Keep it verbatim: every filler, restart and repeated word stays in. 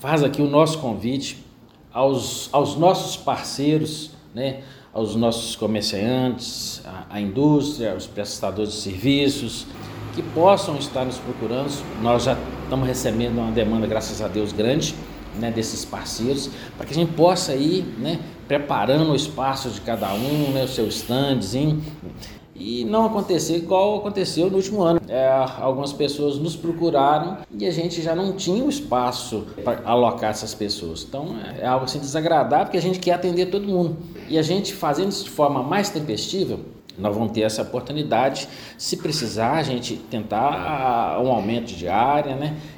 faz aqui o nosso convite aos, aos nossos parceiros, né, aos nossos comerciantes, à, à indústria, aos prestadores de serviços, que possam estar nos procurando. Nós já estamos recebendo uma demanda, graças a Deus, grande, né, desses parceiros, para que a gente possa ir, né, preparando o espaço de cada um, né, o seu standzinho, e não acontecer igual aconteceu no último ano. É, algumas pessoas nos procuraram e a gente já não tinha o espaço para alocar essas pessoas. Então é algo assim desagradável, porque a gente quer atender todo mundo. E a gente fazendo isso de forma mais tempestiva, nós vamos ter essa oportunidade. Se precisar, a gente tentar um aumento de área, né?